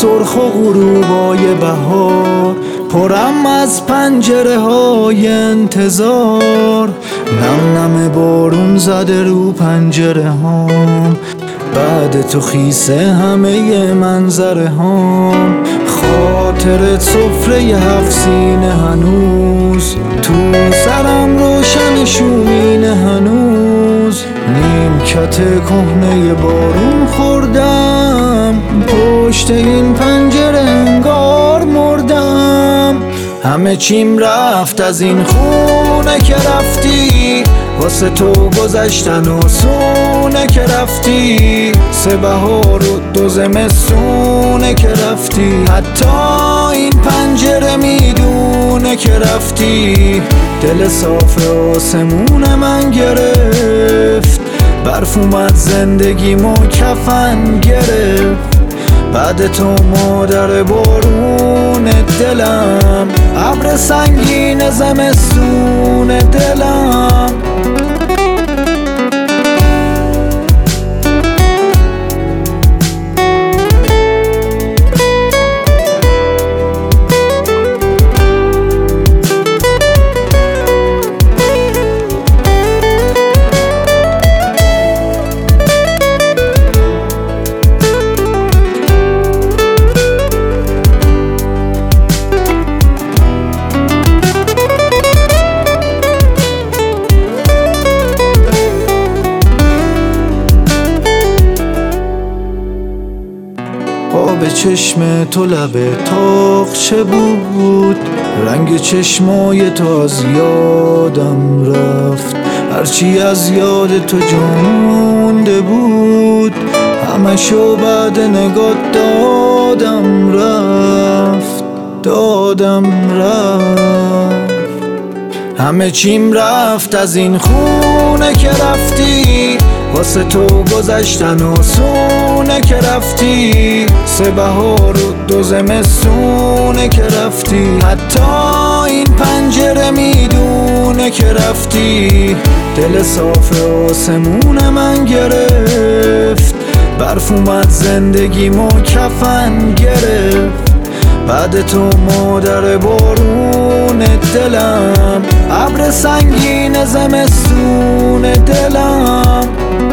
سرخ و غروبای بهار، پرم از پنجره های انتظار. نم نم بارون زده رو پنجره هام، بعد تو خیسه همه منظره هام. خاطرت سفره 7 سینه هنوز، تو سرم روشن شومینه هنوز. نیمکت کهنه بارون خوردم، پشت این پنجره انگار مردم. همه چیم رفت از این خونه که رفتی، واسه تو گذشتن و سونه که رفتی. 3 بهار و 2 زمستونه که رفتی، حتی این پنجره میدونه که رفتی. دل صاف آسمون من گرفت، برف اومد زندگیمو کفن گرفت. بعد تو مادر بارون دلم، ابر سنگین زمستون دلم. آب چشم تو لب تاقچه بود، رنگ چشمای تو از یادم رفت. هرچی از یاد تو جا مونده بود، همشو بعد نگاه دادم رفت. همه چیم رفت از این خونه که رفتی، واسه تو گذشتن و سونه که رفتی. 3 بهار و 2 زمستونه که رفتی، حتی این پنجره میدونه که رفتی. دل صاف آسمون من گرفت، برف اومد زندگیمو کفن گرفت. بعد تو مادر بارون دلم، ابر سنگین زمستون دلم.